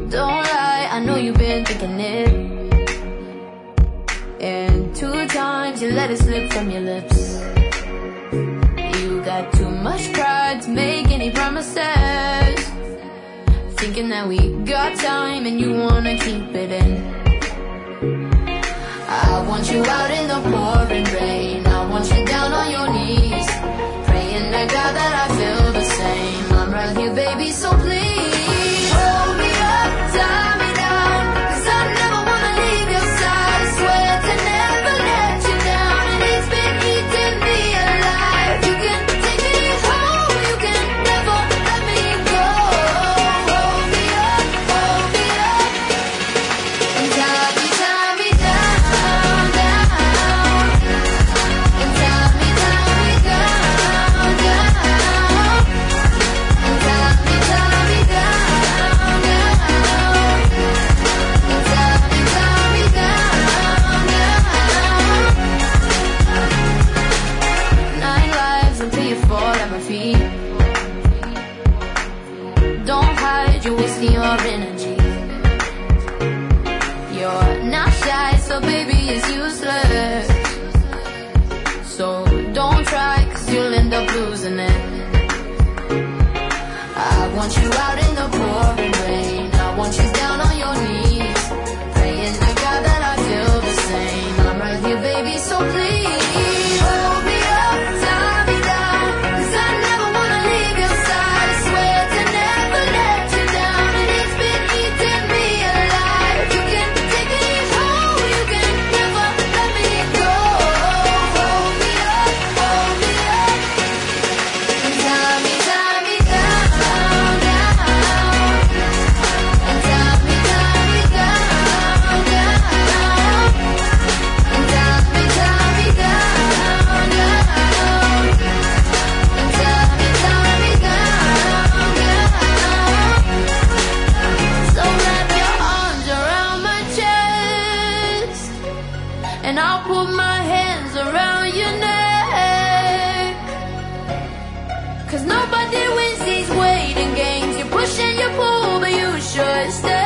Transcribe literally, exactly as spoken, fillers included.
Don't lie, I know you've been thinking it. And two times you let it slip from your lips. You got too much pride to make any promises, thinking that we got time and you wanna keep it in. I want you out in the pouring rain, I want you down on your knees, praying to God that I feel the same. I'm right here, baby, so please hold me up, tie me down, 'cause I never wanna leave your side. I swear to never let you down, and it's been eating me alive. You can take me home, you can never let me go. Hold me up, hold me up, and tie me, tie me down, down, and tie me, tie me down, down, and tie me, tie me down, down, and tie me, tie me down, down. Nine lives until you fall at my feet. Don't hide, you're wasting your energy. You're not shy, so baby, it's useless. So don't try, 'cause you'll end up losing it. I want you out in the pouring rain, I want you down on your knees, praying to God that I feel the same. I'm right here, baby, so please hold me up, tie me down, 'cause I never wanna leave your side. I swear to never let you down, and it's been eating me alive. You can take me home, you can never let me go. Hold me up, hold me up, and tie me, tie me down, down, and tie me, tie me down, down, and tie me, tie me down, down, and tie me, tie me down, down. So wrap your arms around my chest, and I'll put my hands around your neck. 'Cause nobody wins these waiting games. You push and you pull, but you should stay.